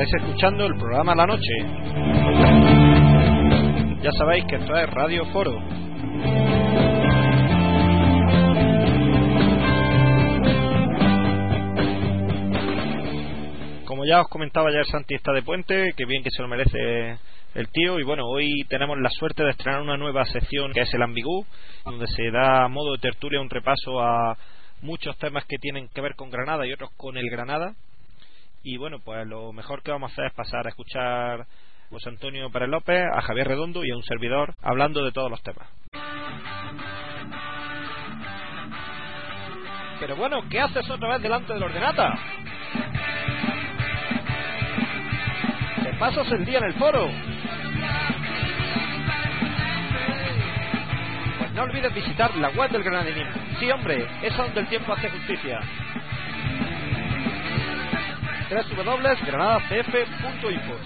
Estáis escuchando el programa La Noche. Ya sabéis que esto es Radio Foro. Como ya os comentaba ayer, Santi está de puente, que bien que se lo merece el tío. Y bueno, hoy tenemos la suerte de estrenar una nueva sección que es el Ambigú, donde se da a modo de tertulia un repaso a muchos temas que tienen que ver con Granada y otros con el Granada. Y bueno, pues lo mejor que vamos a hacer es pasar a escuchar a José Antonio Pérez López, a Javier Redondo y a un servidor hablando de todos los temas. Pero bueno, ¿qué haces otra vez delante del ordenata? ¿Te pasas el día en el foro? Pues no olvides visitar la web del Granadinismo. Sí, hombre, es donde el tiempo hace justicia. www.granadacf.info.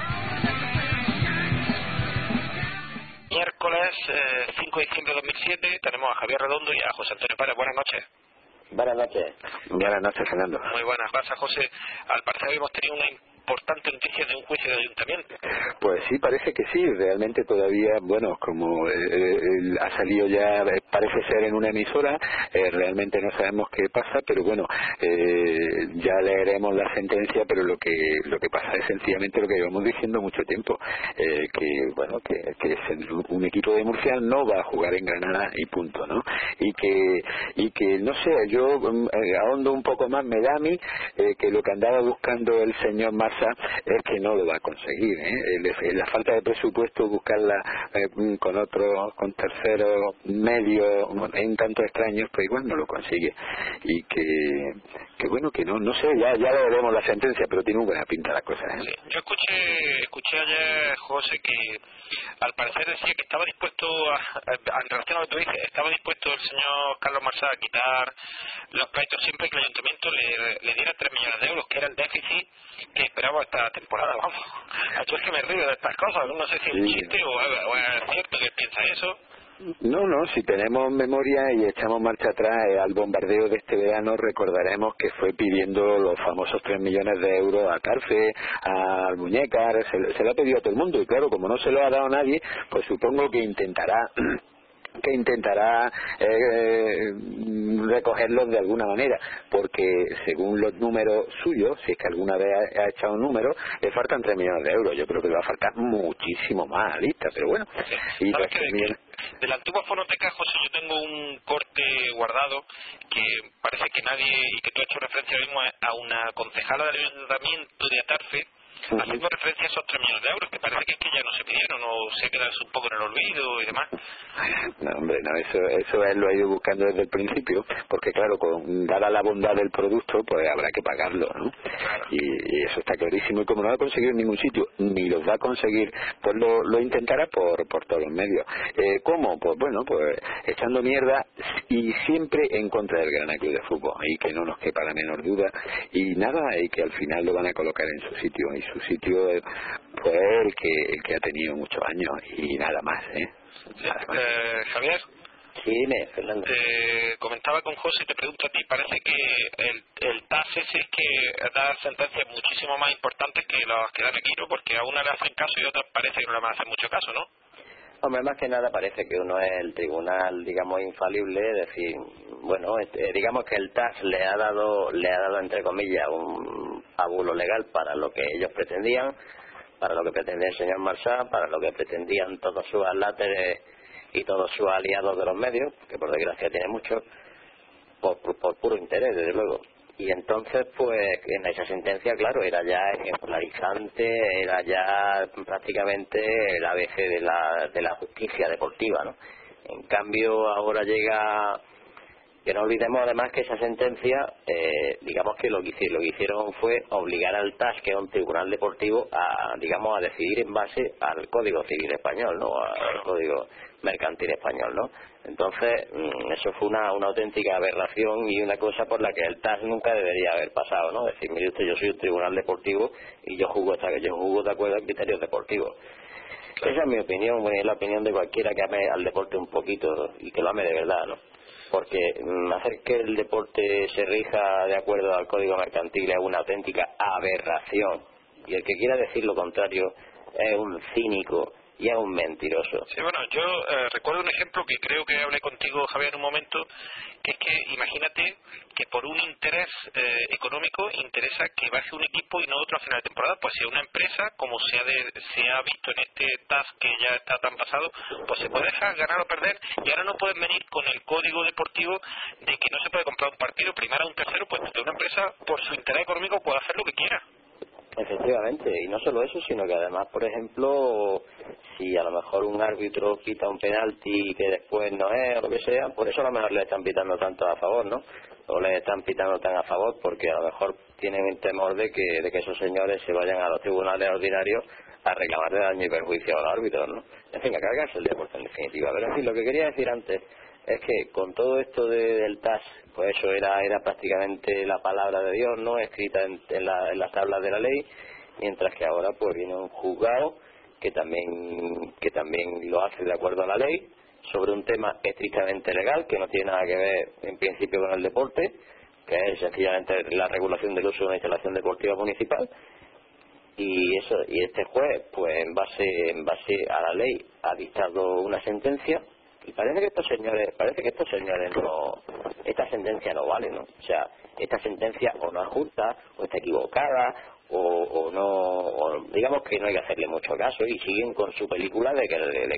Miércoles 5 de diciembre de 2007 tenemos a Javier Redondo y a José Antonio Pérez. Buenas noches. Buenas noches. Buenas noches, Fernando. Muy buenas. Gracias, José. Al parecer hemos tenido una importante noticia de un juicio de ayuntamiento. Pues sí, parece que sí. Realmente todavía, bueno, como ha salido ya, parece ser en una emisora, realmente no sabemos qué pasa, pero bueno, ya leeremos la sentencia, pero lo que pasa es sencillamente lo que llevamos diciendo mucho tiempo, que bueno, que un equipo de Murcia no va a jugar en Granada y punto, ¿no? Y que no sé, yo ahondo un poco más, me da a mí que lo que andaba buscando el señor Marsa es que no lo va a conseguir, la falta de presupuesto, buscarla con terceros medios en tanto extraños, pues igual no lo consigue. Y que bueno, que no sé, ya lo veremos la sentencia, pero tiene una buena pinta la cosa, Sí, yo escuché ayer, José, que al parecer decía que estaba dispuesto en relación a lo que tú dices, estaba dispuesto el señor Carlos Marsá a quitar los pleitos siempre que el ayuntamiento le diera 3 millones de euros, que era el déficit que esperaba esta temporada. Vamos, yo es que me río de estas cosas, no sé si es un chiste o es cierto que piensa eso. No, si tenemos memoria y echamos marcha atrás al bombardeo de este verano, recordaremos que fue pidiendo los famosos 3 millones de euros a Carfe, a Muñécar, se lo ha pedido a todo el mundo, y claro, como no se lo ha dado a nadie, pues supongo que intentará recogerlos de alguna manera, porque según los números suyos, si es que alguna vez ha echado un número, le faltan 3 millones de euros. Yo creo que le va a faltar muchísimo más a la lista, pero bueno. Y ¿sabes que de la antigua fonoteca, José, yo tengo un corte guardado que parece que nadie, y que tú has hecho referencia ahora mismo a una concejala del ayuntamiento de Atarfe, haciendo referencia a esos 3 millones de euros, que parece que es que ya no se pidieron o se quedan un poco en el olvido y demás. No, hombre, no, eso él lo ha ido buscando desde el principio, porque claro, dada la bondad del producto, pues habrá que pagarlo, ¿no? Claro. Y eso está clarísimo, y como no lo ha conseguido en ningún sitio, ni los va a conseguir, pues lo intentará por todos los medios. ¿Cómo? Pues bueno, pues echando mierda, y siempre en contra del Granada Club de Fútbol, y que no nos quepa la menor duda, y nada, y que al final lo van a colocar en su sitio, y su sitio pues el que ha tenido muchos años, y nada más, Javier, sí, Fernando. comentaba con José y te pregunto a ti, parece que el TAS ese es que da sentencias muchísimo más importantes que las que dan aquí, ¿no? Porque a una le hacen caso y a otra parece que no le van a hacer mucho caso, ¿no? Hombre, más que nada parece que uno es el tribunal, digamos, infalible, es decir, bueno, digamos que el TAS le ha dado entre comillas un pábulo legal para lo que ellos pretendían, para lo que pretendía el señor Marsá, para lo que pretendían todos sus atláteres y todos sus aliados de los medios, que por desgracia tiene muchos, por puro interés, desde luego. Y entonces, pues, en esa sentencia, claro, era ya ejemplarizante, era ya prácticamente el ABC de la justicia deportiva, ¿no? En cambio, ahora llega... Que no olvidemos además que esa sentencia, digamos que lo que hicieron fue obligar al TAS, que es un tribunal deportivo, a decidir en base al Código Civil Español, ¿no? Al Código Mercantil Español, ¿no? Entonces, eso fue una auténtica aberración y una cosa por la que el TAS nunca debería haber pasado, ¿no? Es decir, mire usted, yo soy un tribunal deportivo y yo jugo de acuerdo a criterios deportivos. Claro. Esa es mi opinión, es la opinión de cualquiera que ame al deporte un poquito y que lo ame de verdad, ¿no? Porque hacer que el deporte se rija de acuerdo al Código Mercantil es una auténtica aberración. Y el que quiera decir lo contrario es un cínico y es un mentiroso. Sí, bueno, yo recuerdo un ejemplo que creo que hablé contigo, Javier, en un momento, que es que imagínate que por un interés económico interesa que baje un equipo y no otro a final de temporada. Pues si una empresa, como se ha visto en este TAS que ya está tan pasado, pues se puede dejar ganar o perder, y ahora no pueden venir con el código deportivo de que no se puede comprar un partido primero a un tercero, pues que una empresa por su interés económico puede hacer lo que quiera. Efectivamente, y no solo eso, sino que además, por ejemplo, si a lo mejor un árbitro quita un penalti que después no es, o lo que sea, por eso a lo mejor le están pitando tanto a favor, ¿no? O le están pitando tan a favor porque a lo mejor tienen el temor de que esos señores se vayan a los tribunales ordinarios a reclamar de daño y perjuicio a los árbitros, ¿no? En fin, a cargarse el deporte en definitiva. Pero en fin, lo que quería decir antes es que con todo esto del TAS, pues eso era prácticamente la palabra de Dios, ¿no?, escrita en las tablas de la ley, mientras que ahora pues viene un juzgado que también lo hace de acuerdo a la ley, sobre un tema estrictamente legal, que no tiene nada que ver en principio con el deporte, que es sencillamente la regulación del uso de una instalación deportiva municipal, y este juez, pues en base a la ley, ha dictado una sentencia. Y parece que estos señores no, esta sentencia no vale, ¿no? O sea, esta sentencia o no es justa, o está equivocada, o no, o digamos que no hay que hacerle mucho caso, y siguen con su película de que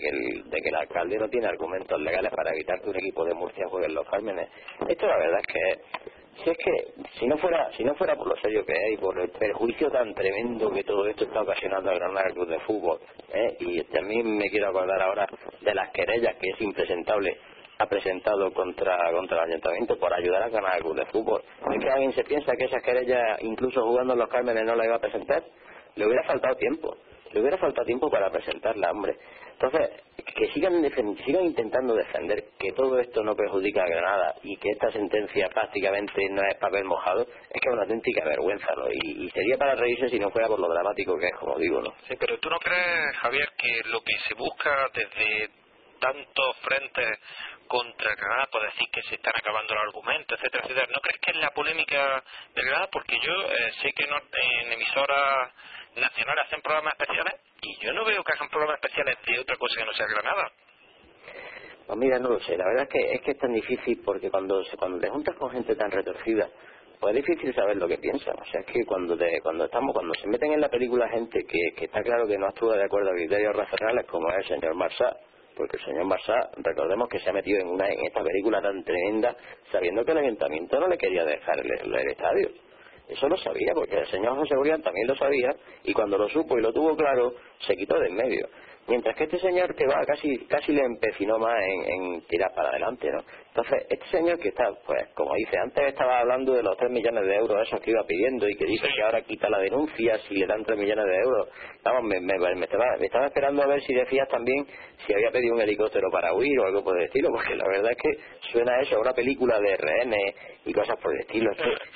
el alcalde no tiene argumentos legales para evitar que un equipo de Murcia juegue en Los Cármenes. Esto la verdad es que si no fuera por lo serio que es y por el perjuicio tan tremendo que todo esto está ocasionando al Granada Club de Fútbol, y también me quiero acordar ahora de las querellas que es impresentable ha presentado contra el Ayuntamiento por ayudar al Granada Club de Fútbol. ¿Es que alguien se piensa que esas querellas, incluso jugando en Los Cármenes, no las iba a presentar? Le hubiera faltado tiempo para presentarla, hombre. Entonces, que sigan intentando defender que todo esto no perjudica a Granada y que esta sentencia prácticamente no es papel mojado, es que es una auténtica vergüenza, ¿no? Y sería para reírse si no fuera por lo dramático que es, como digo, ¿no? Sí, pero ¿tú no crees, Javier, que lo que se busca desde tantos frentes contra Granada, por decir que se están acabando los argumentos, etcétera, etcétera, ¿no crees que es la polémica de Granada? Porque yo sé que en emisoras nacionales hacen programas especiales y yo no veo que hagan programas especiales de otra cosa que no sea Granada. Pues mira, no lo sé, la verdad es que es tan difícil, porque cuando te juntas con gente tan retorcida, pues es difícil saber lo que piensan. O sea, es que cuando se meten en la película gente que está claro que no actúa de acuerdo a criterios racionales, como es el señor Marsá, porque el señor Marsá, recordemos que se ha metido en esta película tan tremenda sabiendo que el Ayuntamiento no le quería dejar el estadio. Eso lo sabía, porque el señor José Urián también lo sabía, y cuando lo supo y lo tuvo claro, se quitó de en medio. Mientras que este señor que va casi le empecinó más en tirar para adelante, ¿no? Entonces, este señor que está, pues, como dice, antes estaba hablando de los 3 millones de euros esos que iba pidiendo y que dice que ahora quita la denuncia si le dan 3 millones de euros. Vamos, me estaba esperando a ver si decías también si había pedido un helicóptero para huir o algo por el estilo, porque la verdad es que suena eso a una película de rehenes y cosas por el estilo.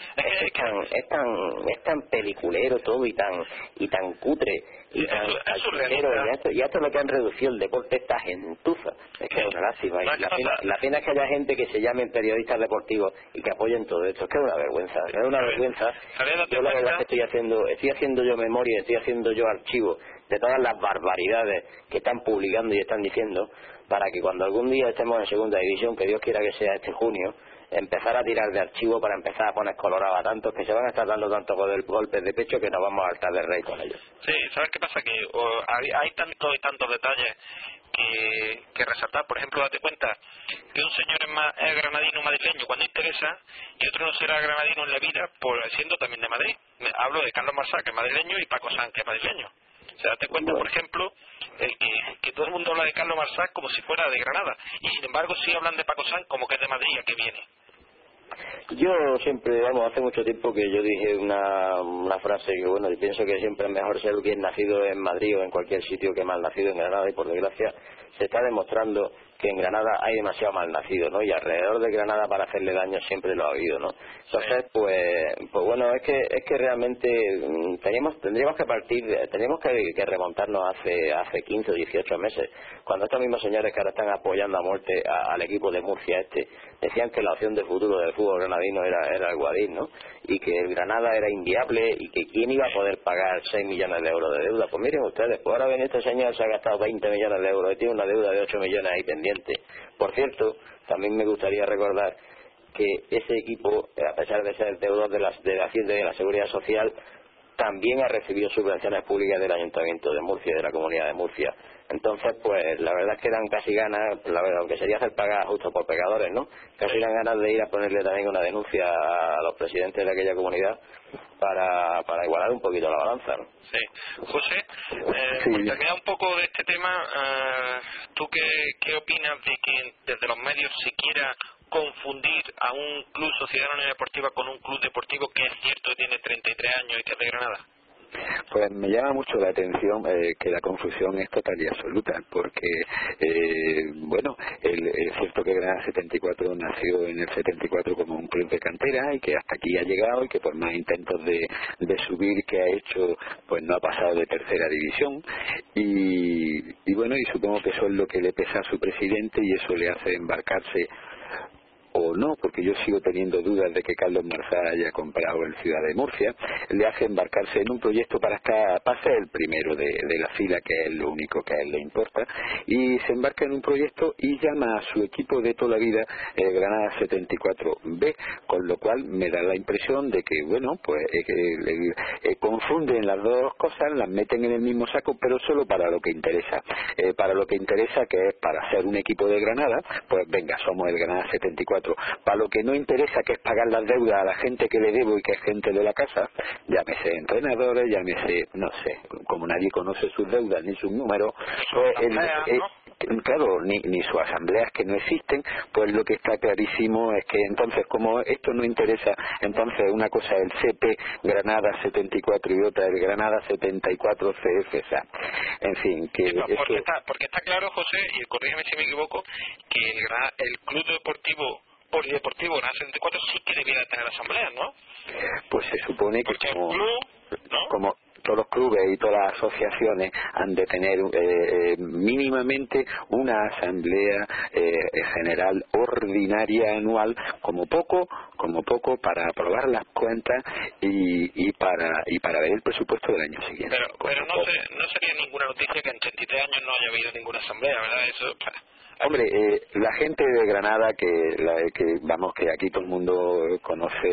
Es tan peliculero todo y tan cutre y tan alquilero, y esto es lo que han reducido el deporte, esta gentuza. Es que es una lástima, y la pena es que haya gente que se llamen periodistas deportivos y que apoyen todo esto. Es que es una vergüenza, Yo la verdad es que estoy haciendo yo memoria, estoy haciendo yo archivo de todas las barbaridades que están publicando y están diciendo, para que cuando algún día estemos en segunda división, que Dios quiera que sea este junio, empezar a tirar de archivo para empezar a poner colorado a tantos que se van a estar dando tantos golpes de pecho que nos vamos a hartar de rey con ellos. Sí, ¿sabes qué pasa? Que hay tantos y tantos detalles que resaltar. Por ejemplo, date cuenta que un señor es granadino madrileño cuando interesa y otro no será granadino en la vida siendo también de Madrid. Hablo de Carlos Marsá, que es madrileño, y Paco Sanz, que es madrileño. O sea, date cuenta, por ejemplo, que todo el mundo habla de Carlos Marsá como si fuera de Granada, y sin embargo sí hablan de Paco Sanz como que es de Madrid, ¿a qué viene? Yo siempre, hace mucho tiempo que yo dije una frase que, bueno, yo pienso que siempre es mejor ser bien nacido en Madrid o en cualquier sitio que mal nacido en Granada, y por desgracia se está demostrando que en Granada hay demasiado malnacido, ¿no? Y alrededor de Granada para hacerle daño siempre lo ha habido, ¿no? Entonces, pues bueno, es que realmente tendríamos que remontarnos hace 15 o 18 meses, cuando estos mismos señores que ahora están apoyando a muerte al equipo de Murcia decían que la opción de futuro del fútbol granadino era el Guadix, ¿no? Y que el Granada era inviable y que quién iba a poder pagar 6 millones de euros de deuda. Pues miren ustedes, pues ahora viene este señor, se ha gastado 20 millones de euros y tiene una deuda de 8 millones ahí pendiente. Por cierto, también me gustaría recordar que ese equipo, a pesar de ser deudor de la Hacienda y de la Seguridad Social, también ha recibido subvenciones públicas del Ayuntamiento de Murcia y de la Comunidad de Murcia. Entonces, pues la verdad es que dan casi ganas, aunque sería hacer pagar justo por pecadores, ¿no? Casi dan ganas de ir a ponerle también una denuncia a los presidentes de aquella comunidad para igualar un poquito la balanza, ¿no? Sí. José, Sí. por terminar un poco de este tema, ¿tú qué opinas de que desde los medios se quiera confundir a un club Sociedad Anónima Deportiva con un club deportivo que es cierto que tiene 33 años y que es de Granada? Pues me llama mucho la atención que la confusión es total y absoluta, porque bueno, es cierto que Granada 74 nació en el 74 como un club de cantera y que hasta aquí ha llegado y que por más intentos de subir que ha hecho, pues no ha pasado de tercera división y bueno, y supongo que eso es lo que le pesa a su presidente y eso le hace embarcarse o no, porque yo sigo teniendo dudas de que Carlos Marsá haya comprado en Ciudad de Murcia, le hace embarcarse en un proyecto para ser el primero de la fila, que es lo único que a él le importa, y se embarca en un proyecto y llama a su equipo de toda la vida Granada 74B, con lo cual me da la impresión de que, bueno, pues confunden las dos cosas, las meten en el mismo saco, pero solo para lo que interesa. Para lo que interesa, que es para ser un equipo de Granada, pues venga, somos el Granada 74. Para lo que no interesa, que es pagar las deudas a la gente que le debo y que es gente de la casa, llámese entrenadores, llámese, no sé, como nadie conoce sus deudas ni sus números, pues claro, ni sus asambleas que no existen, pues lo que está clarísimo es que entonces, como esto no interesa, entonces una cosa es el CP Granada 74 y otra el Granada 74 CFSA. En fin, que sí, porque está claro, José, y corrígeme si me equivoco, que el club deportivo polideportivo Granada 74 sí que debiera tener asambleas, ¿no? Pues se supone que porque el club, ¿no? como todos los clubes y todas las asociaciones han de tener mínimamente una asamblea general ordinaria anual, como poco para aprobar las cuentas y para ver el presupuesto del año siguiente. Pero no sería ninguna noticia que en 33 años no haya habido ninguna asamblea, ¿verdad? Eso. Hombre, la gente de Granada que aquí todo el mundo conoce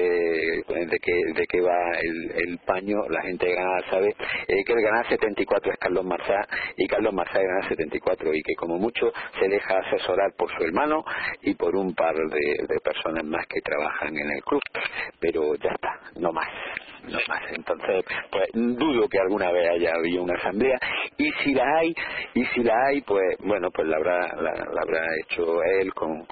de qué va el paño, la gente de Granada sabe que el Granada 74 es Carlos Marsá y Carlos Marsá es Granada 74 y que como mucho se deja asesorar por su hermano y por un par de personas más que trabajan en el club, pero ya está, no más. Entonces, pues dudo que alguna vez haya habido una asamblea y si la hay, pues bueno, pues la habrá hecho él con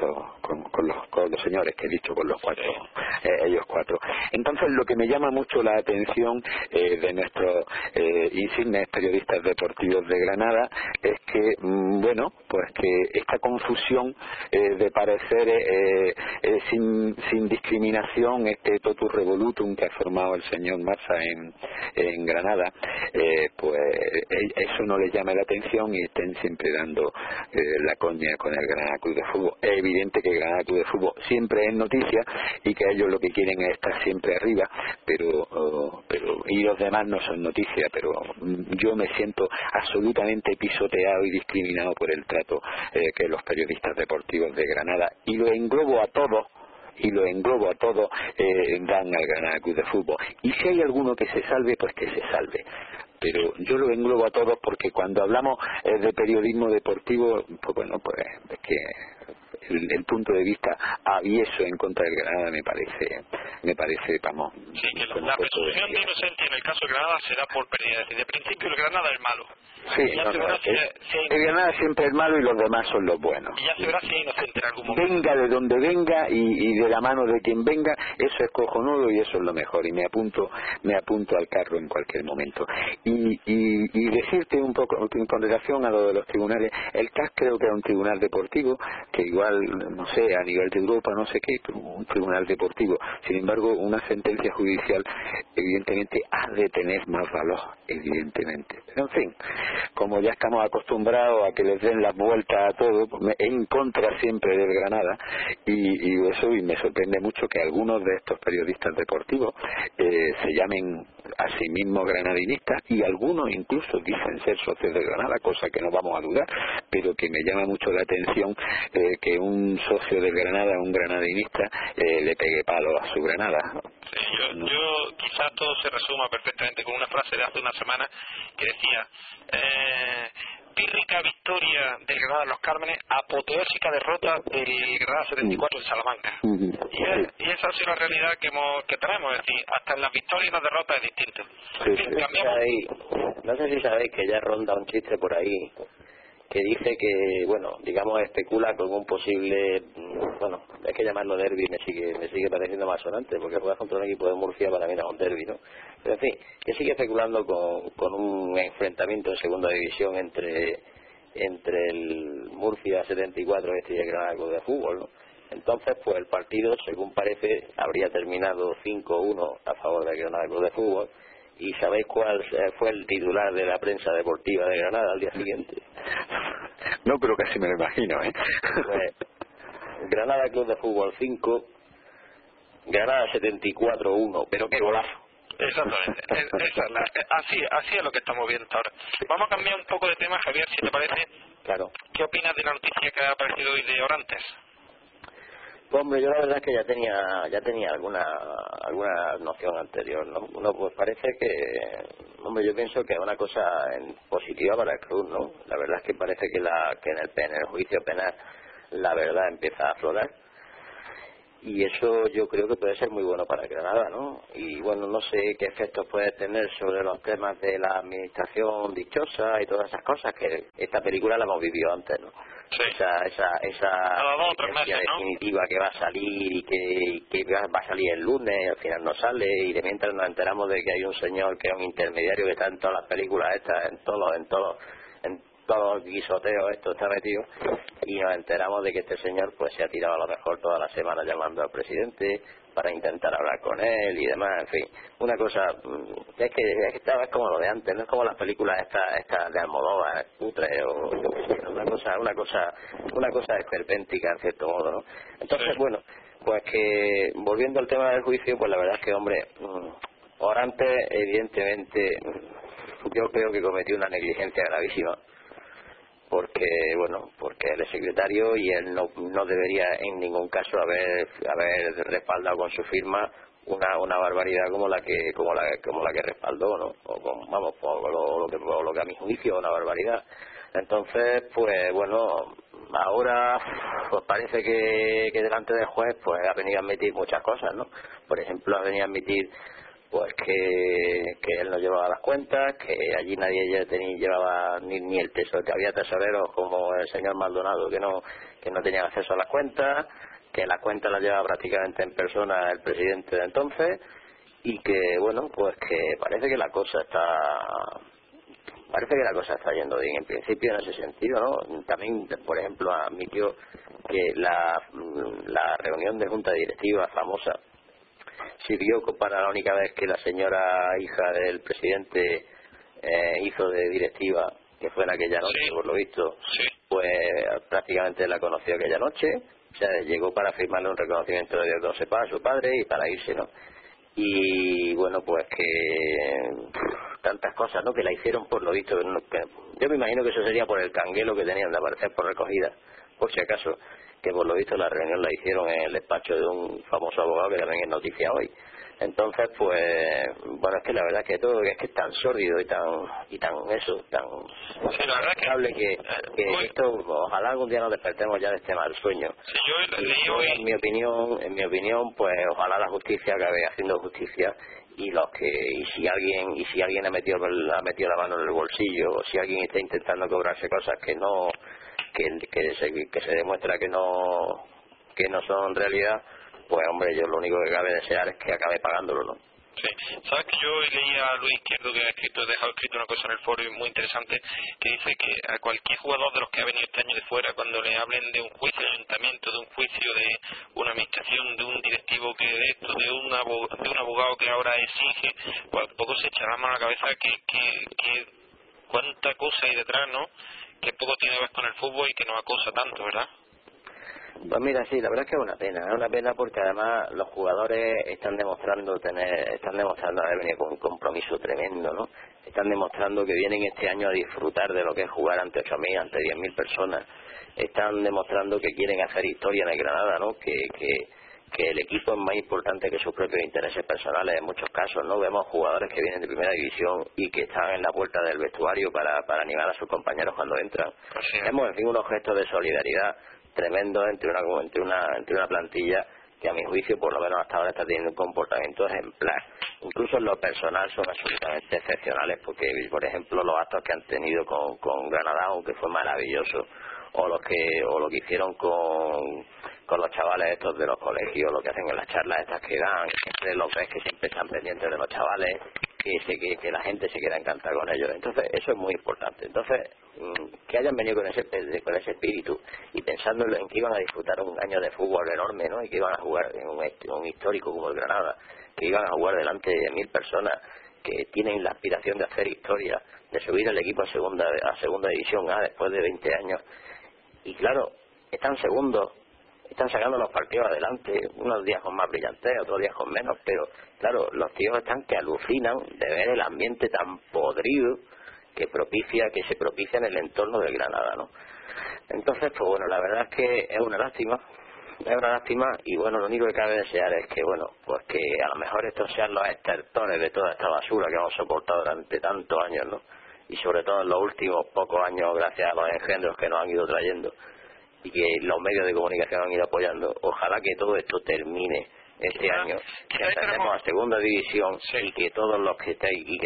los señores que he dicho, con los cuatro, ellos cuatro. Entonces, lo que me llama mucho la atención de nuestros insignes periodistas deportivos de Granada es que, bueno, pues que esta confusión de pareceres sin discriminación, este totus revolutum que ha formado el señor Marsá en Granada, pues eso no les llama la atención y estén siempre dando la coña con el Granada Club de Fútbol. Es evidente que el Granada Club de Fútbol siempre es noticia y que ellos lo que quieren es estar siempre arriba, pero y los demás no son noticia, pero yo me siento absolutamente pisoteado y discriminado por el trato que los periodistas deportivos de Granada, y lo englobo a todos, dan al Granada Club de Fútbol. Y si hay alguno que se salve, pues que se salve. Pero yo lo englobo a todos porque cuando hablamos de periodismo deportivo, pues bueno, pues es que el punto de vista avieso en contra del Granada me parece, vamos. Sí, que la presunción de inocencia en el caso de Granada será por pérdida. De principio el Granada es malo. Sí, y ya se verá el Granada siempre es malo y los demás son los buenos. Y ya se verá si es inocente en algún momento. Venga de donde venga y de la mano de quien venga, eso es cojonudo y eso es lo mejor. Y me apunto al carro en cualquier momento. Y decirte un poco, con relación a lo de los tribunales, el CAS creo que era un tribunal deportivo, que igual, no sé, a nivel de Europa, no sé qué, pero un tribunal deportivo. Sin embargo, una sentencia judicial, evidentemente, ha de tener más valor, evidentemente. Pero en fin, como ya estamos acostumbrados a que les den las vueltas a todo, en contra siempre del Granada, y eso, y me sorprende mucho que algunos de estos periodistas deportivos se llamen a sí mismos granadinistas, y algunos incluso dicen ser socios de Granada, cosa que no vamos a dudar, pero que me llama mucho la atención que un socio del Granada, un granadinista, le pegue palo a su Granada. Sí, yo quizás todo se resuma perfectamente con una frase de hace una semana que decía: pírrica victoria del Granada de los Cármenes, apoteósica derrota del Granada 74 de Salamanca. Y esa ha sido la realidad que tenemos, es decir, hasta en las victorias y las derrotas es distinto. No sé si sabéis que ya ronda un chiste por ahí que dice que, bueno, digamos, especula con un posible, bueno, hay que llamarlo derbi, me sigue pareciendo más sonante, porque jugar contra un equipo de Murcia para mí no es un derbi, ¿no? Pero en fin, que sigue especulando con un enfrentamiento en segunda división entre el Murcia 74 y el Granada Club de Fútbol, ¿no? Entonces, pues el partido, según parece, habría terminado 5-1 a favor del Granada Club de Fútbol. ¿Y sabéis cuál fue el titular de la prensa deportiva de Granada al día siguiente? No, pero casi me lo imagino, ¿eh? Pues, Granada Club de Fútbol 5, Granada 74-1, pero qué golazo. Exactamente, así es lo que estamos viendo ahora. Vamos a cambiar un poco de tema, Javier, si te parece. Claro. ¿Qué opinas de la noticia que ha aparecido hoy de Orantes? Pues hombre, yo la verdad es que ya tenía alguna noción anterior, ¿no? Uno, pues parece que, hombre, yo pienso que es una cosa positiva para el club, ¿no? La verdad es que parece que en el juicio penal la verdad empieza a aflorar, y eso yo creo que puede ser muy bueno para Granada, ¿no? Y bueno, no sé qué efectos puede tener sobre los temas de la administración dichosa y todas esas cosas, que esta película la hemos vivido antes, ¿no? Sí. Esa sentencia definitiva, ¿no?, que va a salir y que va a salir el lunes y al final no sale, y de mientras nos enteramos de que hay un señor que es un intermediario que está en todas las películas estas, en todos los guisoteos esto está metido, y nos enteramos de que este señor pues se ha tirado a lo mejor toda la semana llamando al presidente para intentar hablar con él y demás, en fin, una cosa, es que esta vez como lo de antes, no es como las películas estas de Almodóvar, cutre, o yo qué sé, una cosa esperpéntica en cierto modo, ¿no? Entonces, bueno, pues que volviendo al tema del juicio, pues la verdad es que, hombre, Orantes evidentemente yo creo que cometió una negligencia gravísima, porque él es secretario y él no debería en ningún caso haber respaldado con su firma una barbaridad como la que respaldó, ¿no? O lo que a mi juicio es una barbaridad. Entonces, pues bueno, ahora pues parece que delante del juez pues ha venido a admitir muchas cosas, ¿no? Por ejemplo, ha venido a admitir pues que él no llevaba las cuentas, que allí nadie llevaba ni el tesoro, que había tesoreros como el señor Maldonado que no tenían acceso a las cuentas, que las cuentas las llevaba prácticamente en persona el presidente de entonces, y que bueno, pues que parece que la cosa está yendo bien en principio en ese sentido, ¿no? También, por ejemplo, admitió que la reunión de junta directiva famosa sirvió para la única vez que la señora hija del presidente hizo de directiva, que fue en aquella noche, por lo visto, pues prácticamente la conoció aquella noche, o sea, llegó para firmarle un reconocimiento de Dios sepa a su padre y para irse, ¿no? Y bueno, pues que tantas cosas, ¿no?, que la hicieron por lo visto, que yo me imagino que eso sería por el canguelo que tenían de aparecer por recogida, por si acaso, que por lo visto la reunión la hicieron en el despacho de un famoso abogado que también es noticia hoy. Entonces, pues, bueno, es que la verdad es que todo es que es tan sórdido y tan sí, la verdad que esto, ojalá algún día nos despertemos ya de este mal sueño. Sí, yo leí hoy... En mi opinión, pues ojalá la justicia acabe haciendo justicia y si alguien ha metido la mano en el bolsillo, o si alguien está intentando cobrarse cosas que se demuestra que no son realidad, pues hombre, yo lo único que cabe desear es que acabe pagándolo, ¿no? Sí, sabes que yo leí a Luis Izquierdo, que ha dejado escrito una cosa en el foro muy interesante, que dice que a cualquier jugador de los que ha venido este año de fuera, cuando le hablen de un juicio de ayuntamiento, de un juicio de una administración, de un directivo que de esto, de un abogado que ahora exige, pues poco se echará la mano a la cabeza que cuánta cosa hay detrás, ¿no? Que poco tiene que ver con el fútbol y que nos acosa tanto, ¿verdad? Pues mira, sí, la verdad es que es una pena porque además los jugadores están demostrando haber venido con un compromiso tremendo, ¿no? Están demostrando que vienen este año a disfrutar de lo que es jugar ante 8.000, ante 10.000 personas. Están demostrando que quieren hacer historia en el Granada, ¿no? Que el equipo es más importante que sus propios intereses personales en muchos casos, ¿no? Vemos jugadores que vienen de primera división y que están en la puerta del vestuario para animar a sus compañeros cuando entran. Vemos, en fin, unos gestos de solidaridad tremendo entre una plantilla que a mi juicio por lo menos hasta ahora está teniendo un comportamiento ejemplar. Incluso en lo personal son absolutamente excepcionales, porque por ejemplo los actos que han tenido con Granada, aunque fue maravilloso, o lo que hicieron con los chavales estos de los colegios, lo que hacen en las charlas estas que dan, siempre los ves que siempre están pendientes de los chavales, que la gente se quiera encantar con ellos. Entonces eso es muy importante. Entonces que hayan venido con ese espíritu y pensando en que iban a disfrutar un año de fútbol enorme, ¿no? Y que iban a jugar en un histórico como el Granada, que iban a jugar delante de 1.000 personas que tienen la aspiración de hacer historia, de subir el equipo a segunda división A después de 20 años. Y claro, están segundos, están sacando los partidos adelante, unos días con más brillantez, otros días con menos, pero claro, los tíos están que alucinan de ver el ambiente tan podrido que se propicia en el entorno del Granada, ¿no? Entonces, pues bueno, la verdad es que es una lástima y bueno, lo único que cabe desear es que, bueno, pues que a lo mejor estos sean los estertores de toda esta basura que hemos soportado durante tantos años, ¿no? Y sobre todo en los últimos pocos años, gracias a los engendros que nos han ido trayendo y que los medios de comunicación han ido apoyando. Ojalá que todo esto termine este año, que ascendemos a segunda división, sí. Y que todos los que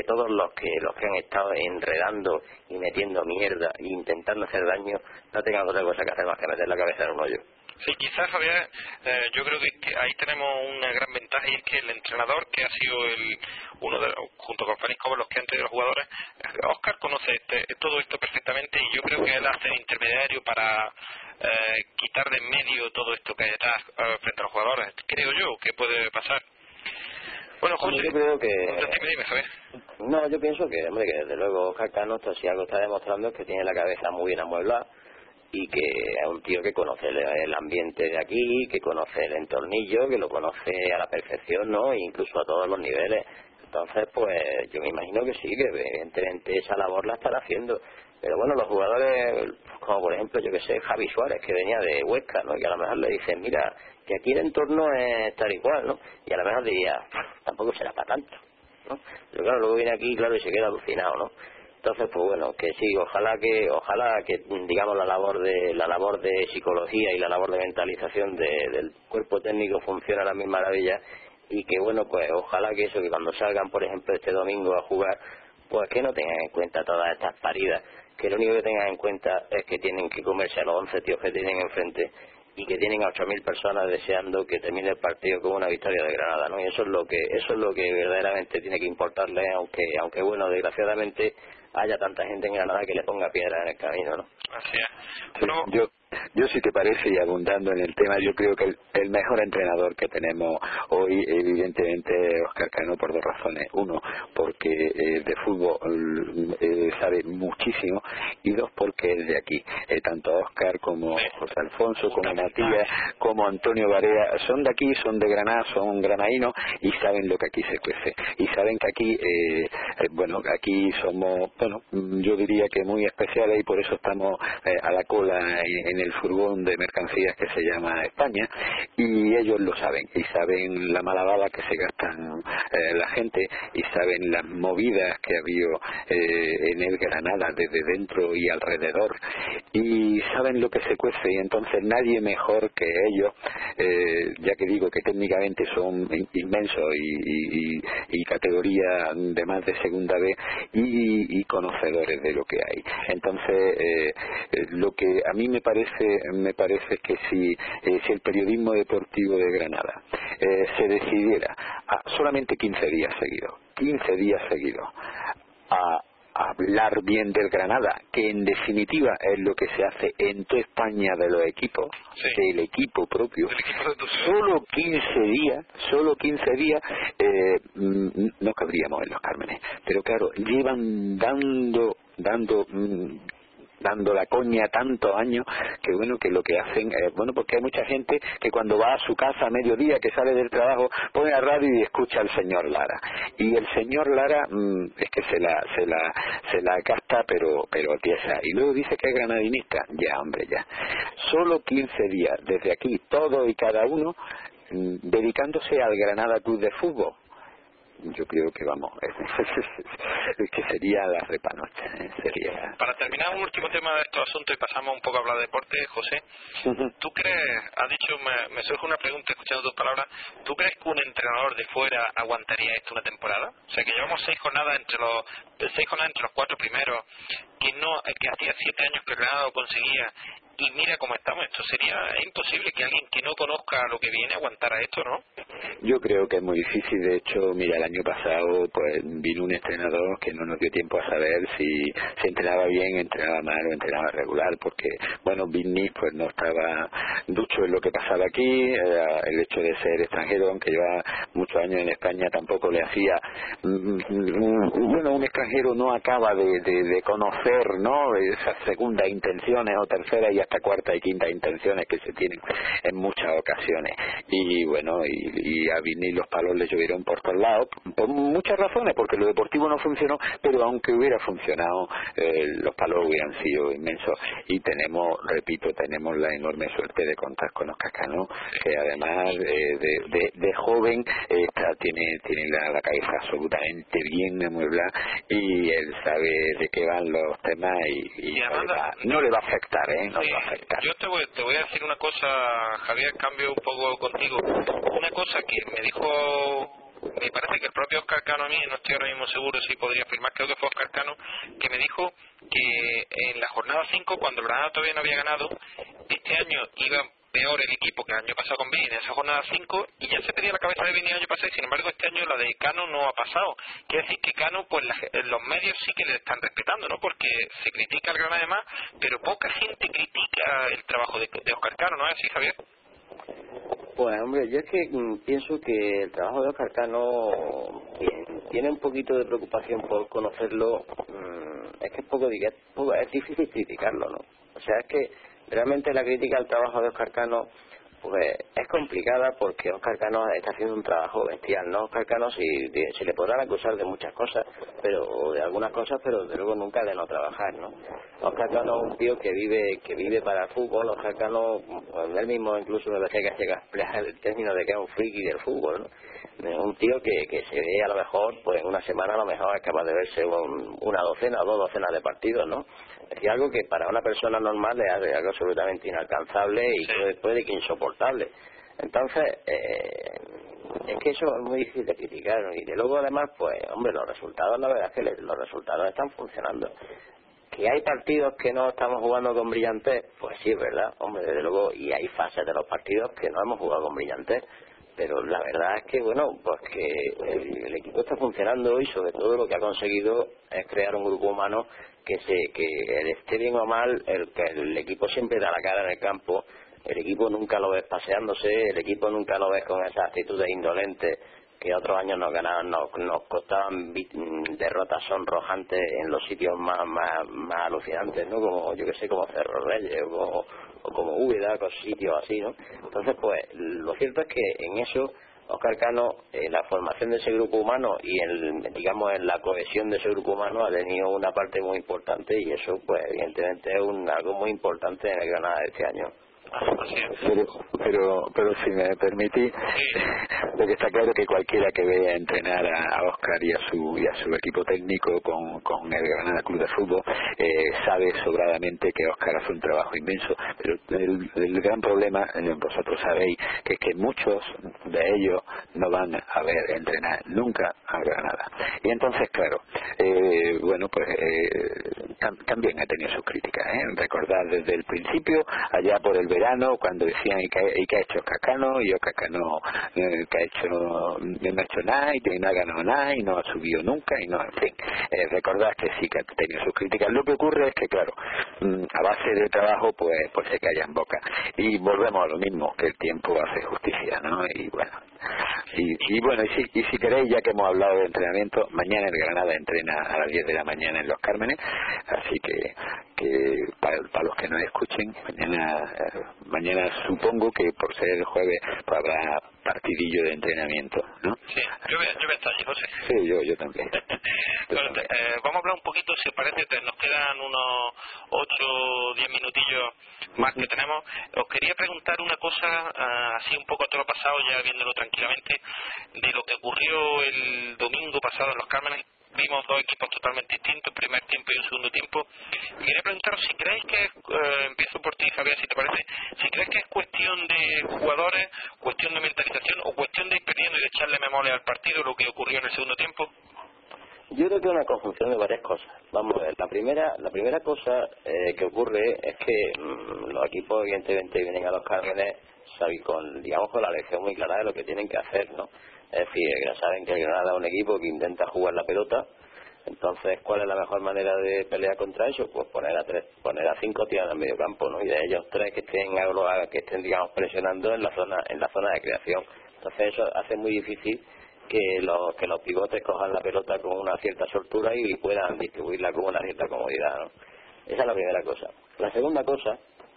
han estado enredando y metiendo mierda e intentando hacer daño no tengan otra cosa que hacer más que meter la cabeza en un hoyo. Sí, quizás, Javier, yo creo que ahí tenemos una gran ventaja, y es que el entrenador, que ha sido uno de junto con Félix Cobo, los que han tenido los jugadores, Óscar conoce todo esto perfectamente, y yo creo que él hace intermediario para quitar de en medio todo esto que hay detrás frente a los jugadores. Creo yo que puede pasar. Bueno, José, yo creo que... Dime, Javier. No, yo pienso que, hombre, que desde luego Óscar Cano, si algo está demostrando es que tiene la cabeza muy bien amueblada, y que es un tío que conoce el ambiente de aquí, que conoce el entornillo, que lo conoce a la perfección, ¿no? E incluso a todos los niveles. Entonces, pues yo me imagino que sí, que evidentemente esa labor la estará haciendo. Pero bueno, los jugadores, como por ejemplo, yo que sé, Javi Suárez, que venía de Huesca, ¿no? Y a lo mejor le dicen, mira, que aquí el entorno es tal y cual, ¿no? Y a lo mejor diría, tampoco será para tanto, ¿no? Pero claro, luego viene aquí, claro, y se queda alucinado, ¿no? Entonces, pues bueno, que sí, ojalá que digamos la labor de psicología y la labor de mentalización del cuerpo técnico funcione a las mil maravillas, y que bueno, pues ojalá que eso, que cuando salgan, por ejemplo, este domingo a jugar, pues que no tengan en cuenta todas estas paridas, que lo único que tengan en cuenta es que tienen que comerse a los 11 tíos que tienen enfrente, y que tienen a 8.000 personas deseando que termine el partido con una victoria de Granada, ¿no? Y eso es lo que verdaderamente tiene que importarle, aunque bueno, desgraciadamente haya tanta gente en Granada que le ponga piedra en el camino, ¿no? Así es. Pero... Yo si te parece, y abundando en el tema, yo creo que el mejor entrenador que tenemos hoy, evidentemente, es Óscar Cano, por dos razones. Uno, porque de fútbol sabe muchísimo, y dos, porque es de aquí. Tanto Óscar como José Alfonso, como Matías, como Antonio Barea, son de aquí, son de Granada, son granadinos, y saben lo que aquí se cuece. Y saben que aquí, aquí somos, yo diría que muy especiales, y por eso estamos a la cola en el furgón de mercancías que se llama España, y ellos lo saben, y saben la mala baba que se gastan la gente, y saben las movidas que ha habido en el Granada desde dentro y alrededor, y saben lo que se cuece, y entonces nadie mejor que ellos, ya que digo que técnicamente son inmensos y categoría de más de segunda B, y conocedores de lo que hay. Entonces lo que a mí me parece que si el periodismo deportivo de Granada se decidiera a solamente 15 días seguidos a hablar bien del Granada, que en definitiva es lo que se hace en toda España de los equipos, del equipo propio, solo 15 días no cabríamos en Los Cármenes. Pero claro, llevan dando la coña tantos años, que bueno, que lo que hacen es, bueno, porque hay mucha gente que cuando va a su casa a mediodía, que sale del trabajo, pone la radio y escucha al señor Lara, y el señor Lara es que se la gasta pero tiesa, y luego dice que es granadinista. Ya, hombre, ya. Solo 15 días desde aquí, todos y cada uno dedicándose al Granada Club de Fútbol. Yo creo que vamos, que sería la repanocha, sería. Para terminar, un último tema de estos asuntos y pasamos un poco a hablar de deporte, José. ¿Tú crees, has dicho, me surge una pregunta escuchando tus palabras, ¿tú crees que un entrenador de fuera aguantaría esto una temporada? O sea, que llevamos 6 jornadas entre los 4 primeros, que hacía 7 años que el Granada lo conseguía, y mira cómo estamos. Es imposible que alguien que no conozca lo que viene aguantara esto, ¿no? Yo creo que es muy difícil. De hecho, mira, el año pasado pues vino un entrenador que no nos dio tiempo a saber si se entrenaba bien, entrenaba mal o entrenaba regular, porque bueno, Vinicius pues no estaba ducho en lo que pasaba aquí. El hecho de ser extranjero, aunque lleva muchos años en España, tampoco le hacía bueno, un extranjero no acaba de conocer, ¿no?, esas segundas intenciones o terceras y hasta cuarta y quinta intenciones que se tienen en muchas ocasiones. Y bueno, y a Vini los palos le llovieron por todos lados, por muchas razones, porque lo deportivo no funcionó, pero aunque hubiera funcionado, los palos hubieran sido inmensos. Y tenemos la enorme suerte de contar con Óscar Cano, que además de joven tiene la cabeza absolutamente bien amueblada, y él sabe de qué van los temas, y no le va a afectar, no le va a afectar. Yo te voy a decir una cosa, Javier, cambio un poco contigo. Una cosa que me dijo, me parece que el propio Óscar Cano, a mí no estoy ahora mismo seguro si podría afirmar, creo que fue Óscar Cano, que me dijo que en la jornada 5, cuando el Granada todavía no había ganado, este año iba peor el equipo que el año pasado con Vini en esa jornada 5, y ya se pedía la cabeza de Vini el año pasado, y sin embargo este año la de Cano no ha pasado. Quiere decir que Cano, pues los medios sí que le están respetando, ¿no?, porque se critica al Granada además, pero poca gente critica el trabajo de Óscar Cano, ¿no es así, Javier? Pues hombre, yo es que pienso que el trabajo de Óscar Cano, quien tiene un poquito de preocupación por conocerlo, es que es difícil criticarlo, ¿no? O sea, es que realmente la crítica al trabajo de Óscar Cano pues es complicada, porque Óscar Cano está haciendo un trabajo bestial, ¿no? Óscar Cano se le podrán acusar de muchas cosas, o de algunas cosas, pero de luego nunca de no trabajar, ¿no? Óscar Cano es un tío que vive para el fútbol. Óscar Cano, él mismo incluso me parece que llega a emplear el término de que es un friki del fútbol, ¿no? Es un tío que se ve, a lo mejor, pues en una semana a lo mejor es capaz de verse una docena o 2 docenas de partidos, ¿no? Es decir, algo que para una persona normal es algo absolutamente inalcanzable y puede que insoportable. Entonces, es que eso es muy difícil de criticar, ¿no? Y de luego además, pues, hombre, los resultados, la verdad es que los resultados están funcionando. ¿Que hay partidos que no estamos jugando con brillantez? Pues sí, es verdad, hombre, desde luego, y hay fases de los partidos que no hemos jugado con brillantez. Pero la verdad es que, bueno, pues que el equipo está funcionando, y sobre todo lo que ha conseguido es crear un grupo humano que esté bien o mal, el equipo siempre da la cara en el campo. El equipo nunca lo ves paseándose, el equipo nunca lo ves con esas actitudes indolentes que otros años nos costaban derrotas sonrojantes en los sitios más alucinantes, ¿no? Como, yo que sé, como Cerro Reyes o como Úbeda, con sitios así, ¿no? Entonces, pues, lo cierto es que en eso Oscar Cano, la formación de ese grupo humano y digamos en la cohesión de ese grupo humano ha tenido una parte muy importante, y eso pues evidentemente es algo muy importante en el Granada de este año. Pero si me permitís, lo que está claro que cualquiera que vea entrenar a Óscar y a su equipo técnico con el Granada Club de Fútbol sabe sobradamente que Óscar hace un trabajo inmenso, pero el gran problema, vosotros sabéis, que es que muchos de ellos no van a ver entrenar nunca al Granada, y entonces claro, bueno, pues también ha tenido sus críticas, recordad desde el principio, allá por el verano, cuando decían ¿y qué ha hecho Óscar Cano? Y Óscar Cano que ha hecho, no ha hecho nada, y no ha ganado nada, y no ha subido nunca, y no, en fin, recordad que sí que ha tenido sus críticas. Lo que ocurre es que claro, a base de trabajo pues se calla en boca, y volvemos a lo mismo, que el tiempo hace justicia, ¿no? Y bueno, y si queréis, ya que hemos hablado de entrenamiento, mañana el Granada entrena a las 10 de la mañana en Los Cármenes, así que para los que no escuchen, mañana supongo que por ser el jueves pues habrá partidillo de entrenamiento, ¿no? Sí, yo voy a estar allí, José. Sí, yo también. Vamos a hablar un poquito, si parece, nos quedan unos 8 o 10 minutillos más que tenemos. Os quería preguntar una cosa, así un poco a todo lo pasado, ya viéndolo tranquilamente, de lo que ocurrió el domingo pasado en Los Cármenes. Vimos dos equipos totalmente distintos, primer tiempo y un segundo tiempo. Y quería preguntaros si creéis que, empiezo por ti, Javier, si te parece, si creéis que es cuestión de jugadores, cuestión de mentalización o cuestión de ir perdiendo y de echarle memoria al partido lo que ocurrió en el segundo tiempo. Yo creo que es una conjunción de varias cosas. Vamos a ver, la primera cosa que ocurre es que los equipos evidentemente vienen a Los Cármenes con la lección muy clara de lo que tienen que hacer, ¿no? Es decir, ya saben que el Granada es un equipo que intenta jugar la pelota. Entonces, ¿cuál es la mejor manera de pelear contra eso? Pues poner a 5 tíos en el medio campo, ¿no? Y de ellos 3 que estén digamos presionando en la zona de creación. Entonces eso hace muy difícil que los pivotes cojan la pelota con una cierta soltura y puedan distribuirla con una cierta comodidad, ¿no? Esa es la primera cosa. La segunda cosa,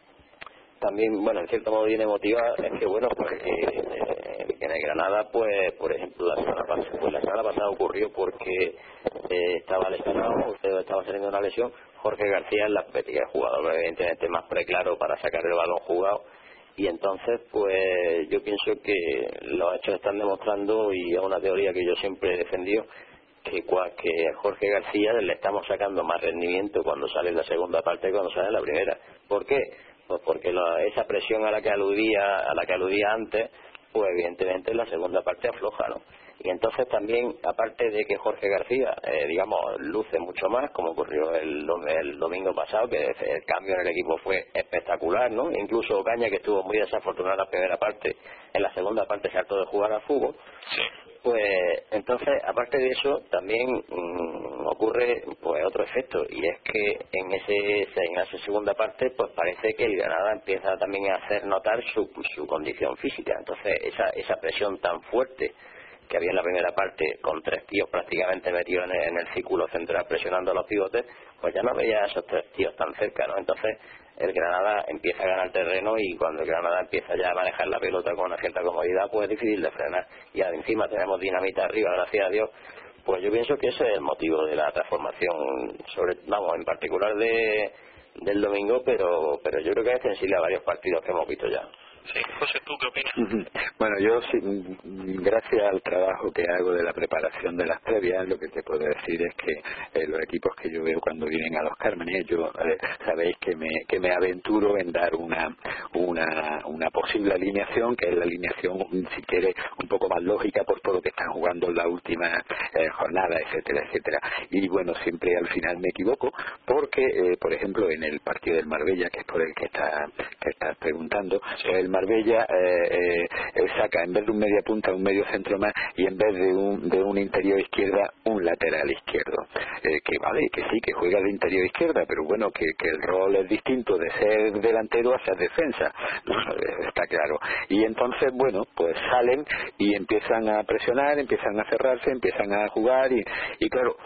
también, bueno, en cierto modo viene motivada, es que, bueno, pues que en el Granada, pues, por ejemplo, la semana pasada ocurrió porque estaba lesionado, estaba saliendo una lesión, Jorge García en la Betis, el jugador evidentemente más preclaro para sacar el balón jugado, y entonces, pues, yo pienso que los hechos están demostrando, y es una teoría que yo siempre he defendido, que Jorge García le estamos sacando más rendimiento cuando sale en la segunda parte que cuando sale en la primera. ¿Por qué? Pues porque esa presión a la que aludía antes, pues evidentemente en la segunda parte afloja, ¿no? Y entonces también, aparte de que Jorge García, luce mucho más, como ocurrió el domingo pasado, que el cambio en el equipo fue espectacular, ¿no? Incluso Ocaña, que estuvo muy desafortunado en la primera parte, en la segunda parte se hartó de jugar al fútbol. Sí. Pues entonces, aparte de eso, también ocurre pues otro efecto, y es que en esa segunda parte pues parece que el Granada empieza también a hacer notar su condición física. Entonces esa presión tan fuerte que había en la primera parte, con 3 tíos prácticamente metidos en el círculo central presionando a los pivotes, pues ya no veía a esos 3 tíos tan cerca, ¿no? Entonces el Granada empieza a ganar terreno, y cuando el Granada empieza ya a manejar la pelota con una cierta comodidad, pues es difícil de frenar, y encima tenemos dinamita arriba, gracias a Dios. Pues yo pienso que ese es el motivo de la transformación, en particular del domingo, pero yo creo que es extensible a varios partidos que hemos visto ya. Sí, José, ¿tú qué opinas? Bueno, yo gracias al trabajo que hago de la preparación de las previas, lo que te puedo decir es que los equipos que yo veo cuando vienen a Los Cármenes, yo sabéis que me aventuro en dar una posible alineación, que es la alineación, si quieres, un poco más lógica por todo lo que están jugando en la última jornada, etcétera, etcétera. Y bueno, siempre al final me equivoco, porque, por ejemplo, en el partido del Marbella, que es por el que estás preguntando, sí. El Marbella saca, en vez de un media punta, un medio centro más, y en vez de un interior izquierda, un lateral izquierdo, que vale, que sí, que juega de interior izquierda, pero bueno, que el rol es distinto de ser delantero a ser defensa, está claro. Y entonces, bueno, pues salen y empiezan a presionar, empiezan a cerrarse, empiezan a jugar, y claro,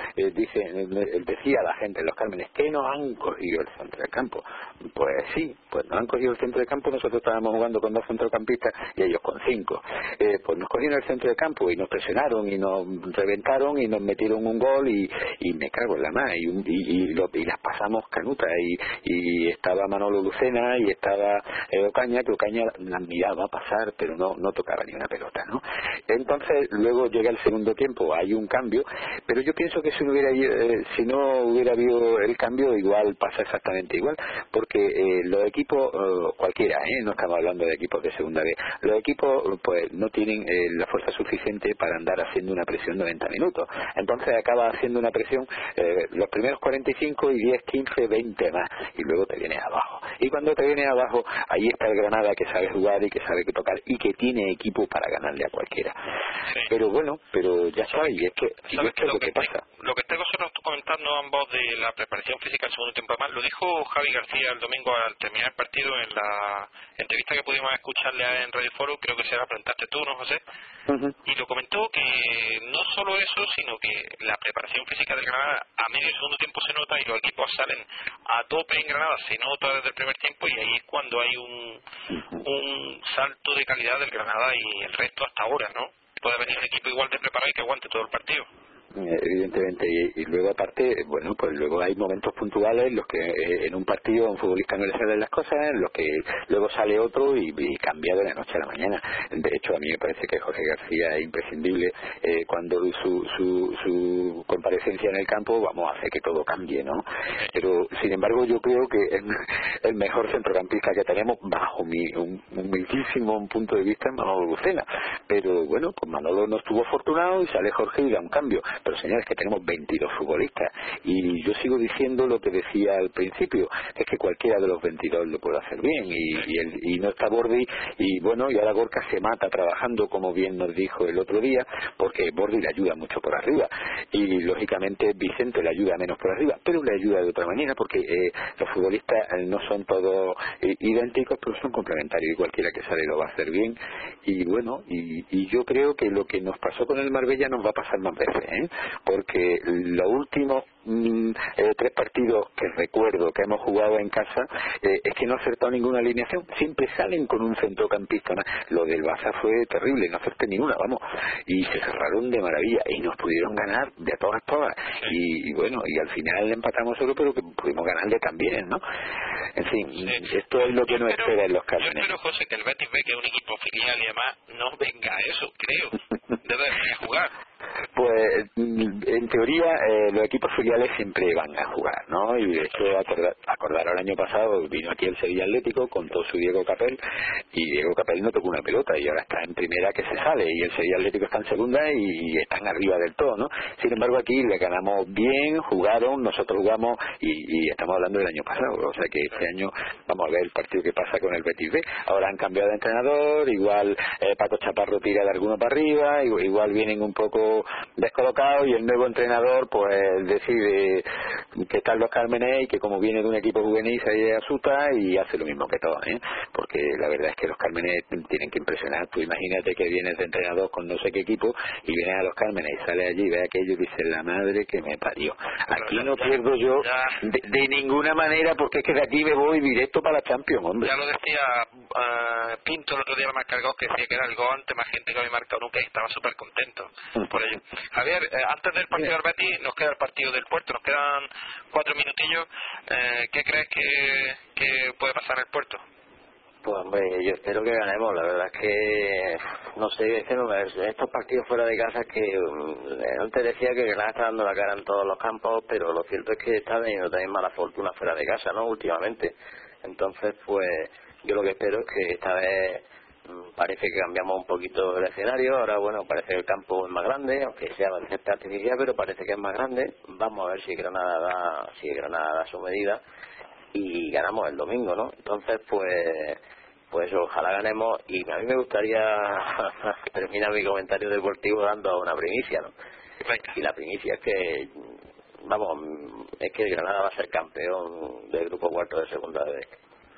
decía la gente en Los Cármenes que no han cogido el centro del campo. Pues sí, pues no han cogido el centro del campo. Nosotros estábamos jugando jugando con 2 centrocampistas y ellos con 5. Pues nos cogieron el centro de campo y nos presionaron y nos reventaron y nos metieron un gol y me cago en la mar y las pasamos canutas y estaba Manolo Lucena y estaba Ocaña, que Ocaña las miraba pasar pero no tocaba ni una pelota, ¿no? Entonces luego llega el segundo tiempo, hay un cambio, pero yo pienso que si no hubiera habido el cambio igual pasa exactamente igual, porque los equipos cualquiera, no estamos hablando de equipos de segunda vez, los equipos pues no tienen la fuerza suficiente para andar haciendo una presión 90 minutos, entonces acaba haciendo una presión los primeros 45 y 10, 15, 20 más y luego te vienes abajo, y cuando te vienes abajo ahí está el Granada que sabe jugar y que sabe que tocar y que tiene equipo para ganarle a cualquiera. Sí. Pero bueno, pero ya sabes, y es que es lo que pasa. Lo que tengo nosotros comentando ambos de la preparación física del segundo tiempo, además lo dijo Javi García el domingo al terminar el partido en la entrevista que pudimos escucharle en Radio Foro, creo que se la presentaste tú, ¿no, José? Uh-huh. Y lo comentó que no solo eso, sino que la preparación física del Granada a medio segundo tiempo se nota y los equipos salen a tope en Granada, se nota desde el primer tiempo y ahí es cuando hay un salto de calidad del Granada y el resto hasta ahora, ¿no? Puede venir un equipo igual de preparado y que aguante todo el partido. Evidentemente, y luego aparte, bueno, pues luego hay momentos puntuales en los que en un partido a un futbolista no le salen las cosas, en los que luego sale otro y cambia de la noche a la mañana. De hecho, a mí me parece que Jorge García es imprescindible cuando su comparecencia en el campo, vamos a hacer que todo cambie, ¿no? Pero, sin embargo, yo creo que el mejor centrocampista que tenemos, bajo mi humildísimo punto de vista, es Manolo Lucena. Pero, bueno, pues Manolo no estuvo afortunado y sale Jorge y da un cambio. Pero señores, que tenemos 22 futbolistas y yo sigo diciendo lo que decía al principio, es que cualquiera de los 22 lo puede hacer bien y no está Bordi y bueno, y ahora Gorka se mata trabajando, como bien nos dijo el otro día, porque Bordi le ayuda mucho por arriba y lógicamente Vicente le ayuda menos por arriba, pero le ayuda de otra manera porque los futbolistas no son todos idénticos, pero son complementarios y cualquiera que sale lo va a hacer bien y bueno, y yo creo que lo que nos pasó con el Marbella nos va a pasar más veces, porque los últimos 3 partidos que recuerdo que hemos jugado en casa es que no ha acertado ninguna alineación, siempre salen con un centrocampista, ¿no? Lo del Barça fue terrible, no acerté ninguna, vamos, y se cerraron de maravilla y nos pudieron ganar de todas y bueno, y al final empatamos solo, pero que pudimos ganarle también, ¿no? En fin, esto es lo que nos espera en los Cármenes. Yo espero, José, que el Betis ve que es un equipo filial y además no venga a eso, creo, debe de jugar. Pues en teoría los equipos filiales siempre van a jugar, ¿no? Y de hecho acordaron el año pasado vino aquí el Sevilla Atlético con todo su Diego Capel y Diego Capel no tocó una pelota y ahora está en primera que se sale y el Sevilla Atlético está en segunda y están arriba del todo, ¿no? Sin embargo aquí le ganamos bien, jugaron, nosotros jugamos y estamos hablando del año pasado, o sea que este año vamos a ver el partido que pasa con el Betis B. Ahora han cambiado de entrenador, igual Paco Chaparro tira de alguno para arriba, igual vienen un poco descolocado y el nuevo entrenador pues decide que están los Cármenes y que como viene de un equipo juvenil se asusta y hace lo mismo que todos, porque la verdad es que los Cármenes tienen que impresionar. Tú imagínate que vienes de entrenador con no sé qué equipo y vienes a los Cármenes y sale allí y ve aquello y dice la madre que me parió, aquí no pierdo yo de ninguna manera porque es que de aquí me voy directo para la Champions, hombre. Ya lo decía Pinto el otro día, me marcado que decía que era el gol ante más gente que había marcado nunca y estaba súper contento por ello. Javier, antes del partido del Betis nos queda el partido del Puerto, nos quedan 4 minutillos. ¿Qué crees que puede pasar en el Puerto? Pues hombre, yo espero que ganemos. La verdad es que no sé, es que estos partidos fuera de casa es que antes decía que Granada está dando la cara en todos los campos, pero lo cierto es que está teniendo también mala fortuna fuera de casa, ¿no? Últimamente. Entonces, pues yo lo que espero es que esta vez parece que cambiamos un poquito el escenario. Ahora, bueno, parece que el campo es más grande, aunque sea de césped artificial, pero parece que es más grande. Vamos a ver si Granada da su medida y ganamos el domingo, ¿no? Entonces, pues ojalá ganemos y a mí me gustaría terminar mi comentario deportivo dando una primicia, ¿no? Y la primicia es que, vamos, es que Granada va a ser campeón del grupo cuarto de segunda vez.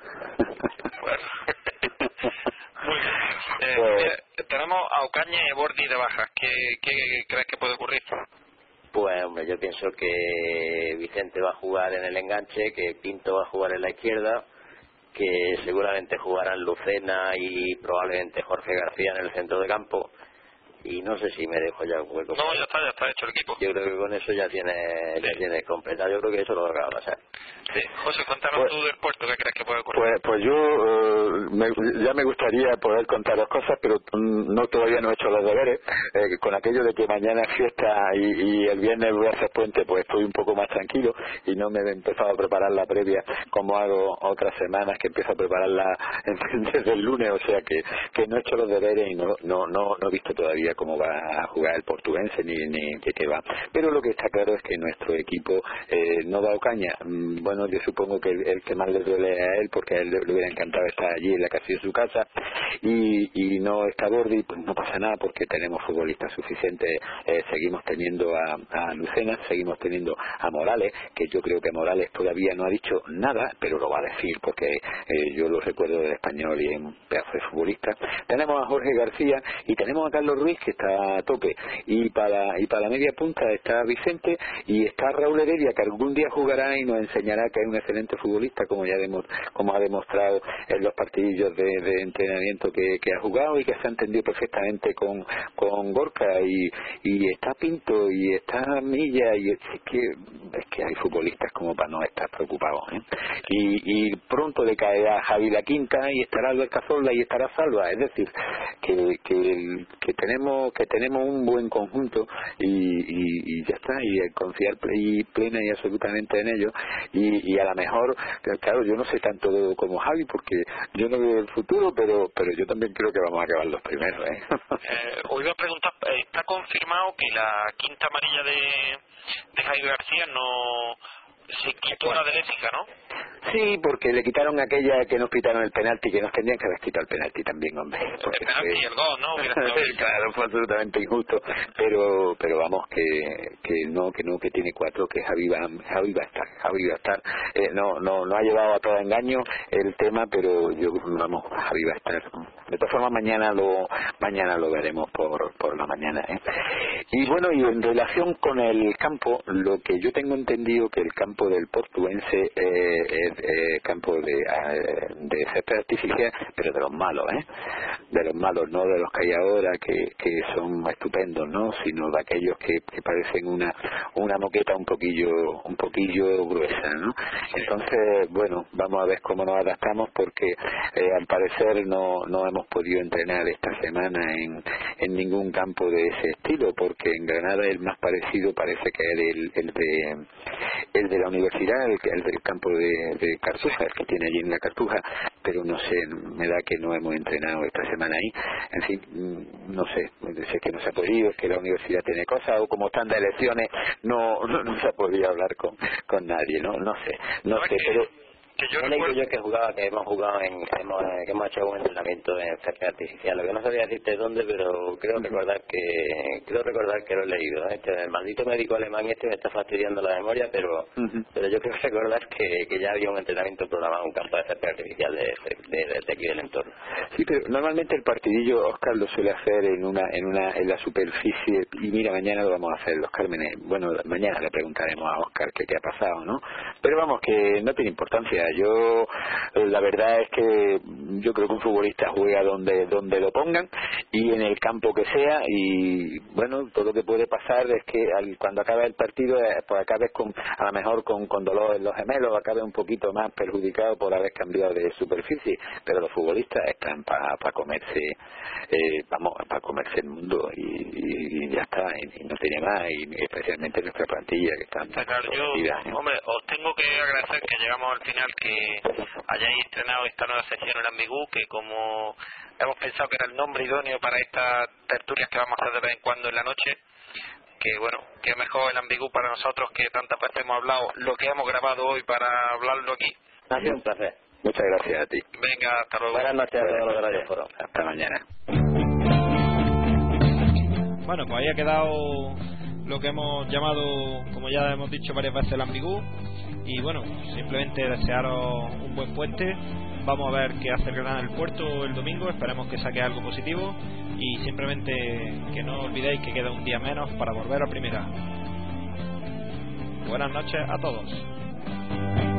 Muy bien. Tenemos a Ocaña y Bordi de bajas. ¿Qué crees que puede ocurrir? Pues hombre, yo pienso que Vicente va a jugar en el enganche, que Pinto va a jugar en la izquierda que seguramente jugarán Lucena y probablemente Jorge García en el centro de campo. Y no sé si me dejo ya un hueco. No, ya está hecho el equipo. Yo creo que con eso ya tiene completado. Yo creo que eso lo acaba de pasar. Sí. José, cuéntanos tú del Puerto, ¿qué crees que puede ocurrir? Pues yo ya me gustaría poder contaros cosas, pero todavía no he hecho los deberes. Con aquello de que mañana es fiesta y el viernes voy a hacer puente, pues estoy un poco más tranquilo y no me he empezado a preparar la previa como hago otras semanas, que empiezo a prepararla desde el lunes, o sea que no he hecho los deberes y no he visto todavía cómo va a jugar el Portuense ni de qué va. Pero lo que está claro es que nuestro equipo no da caña. Bueno, yo supongo que el que más le duele a él, porque a él le hubiera encantado estar allí en la casilla de su casa, y no está Gordi, pues no pasa nada porque tenemos futbolistas suficientes. Seguimos teniendo a Lucena, seguimos teniendo a Morales, que yo creo que Morales todavía no ha dicho nada, pero lo va a decir porque yo lo recuerdo del Español y es un pedazo de futbolista. Tenemos a Jorge García y tenemos a Carlos Ruiz, que está a tope, y para la media punta está Vicente y está Raúl Heredia, que algún día jugará y nos enseñará que es un excelente futbolista, como ha demostrado en los partidillos de entrenamiento que ha jugado y que se ha entendido perfectamente con Gorka, y está Pinto y está Milla, y es que hay futbolistas como para no estar preocupados, y pronto le caerá Javi La Quinta y estará Albert Cazorla y estará Salva. Es decir, que tenemos un buen conjunto y ya está, y confiar plena y absolutamente en ello, y a lo mejor, claro, yo no sé tanto como Javi porque yo no veo el futuro, pero yo también creo que vamos a acabar los primeros. Os iba a preguntar, ¿está confirmado que la quinta amarilla de Javi García no se quitó la de Lésica, no? Sí, porque le quitaron aquella que nos quitaron el penalti, que nos tendrían que haber quitado el penalti también, hombre. El penalti y el gol, ¿no? Claro, fue absolutamente injusto, pero vamos, que tiene 4, que Javi va a estar. No ha llevado a todo engaño el tema, pero Javi va a estar. De todas formas, mañana lo veremos por la mañana, Y bueno, y en relación con el campo, lo que yo tengo entendido que el campo del Portuense es campo de césped artificial, pero de los malos, de los malos, no de los que hay ahora que son estupendos, no, sino de aquellos que parecen una moqueta un poquillo gruesa, ¿no? Entonces, bueno, vamos a ver cómo nos adaptamos, porque al parecer no hemos podido entrenar esta semana en ningún campo de ese estilo, porque en Granada el más parecido parece que es el de la universidad, el del campo de Cartuja, el que tiene allí en la Cartuja, pero no sé, me da que no hemos entrenado esta semana ahí. En fin, no sé, es que no se ha podido, es que la universidad tiene cosas, o como están de elecciones, no se ha podido hablar con nadie, no sé, pero que yo recuerdo que hemos hecho un entrenamiento en césped artificial. Lo que no sabía decirte dónde, pero creo recordar que lo he leído. El maldito médico alemán me está fastidiando la memoria, pero yo creo recordar que ya había un entrenamiento programado en un campo de césped artificial de aquí del entorno. Sí, pero normalmente el partidillo Oscar lo suele hacer en la superficie, y mira, mañana lo vamos a hacer, los Cármenes. Bueno, mañana le preguntaremos a Oscar qué ha pasado, ¿no? Pero vamos, que no tiene importancia. Yo, la verdad es que yo creo que un futbolista juega donde lo pongan y en el campo que sea, y bueno, todo lo que puede pasar es que cuando acabe el partido pues acabes a lo mejor con dolor en los gemelos, acabes un poquito más perjudicado por haber cambiado de superficie, pero los futbolistas están para comerse para comerse el mundo y ya está, y no tiene más, y especialmente nuestra plantilla que está hombre, os tengo que agradecer que llegamos al final, que hayáis estrenado esta nueva sección en el Ambigú, que como hemos pensado que era el nombre idóneo para estas tertulias que vamos a hacer de vez en cuando en la noche, que bueno, que mejor el Ambigú para nosotros, que tantas veces hemos hablado lo que hemos grabado hoy para hablarlo aquí. Ha sido un placer. Muchas gracias a ti. Venga, hasta luego. Buenas noches a todos los de Radio Foro. Hasta mañana. Bueno, pues ahí ha quedado lo que hemos llamado, como ya hemos dicho varias veces, el Ambigú. Y bueno, simplemente desearos un buen puente. Vamos a ver qué hace Granada en el Puerto el domingo, esperemos que saque algo positivo, y simplemente que no olvidéis que queda un día menos para volver a primera. Buenas noches a todos.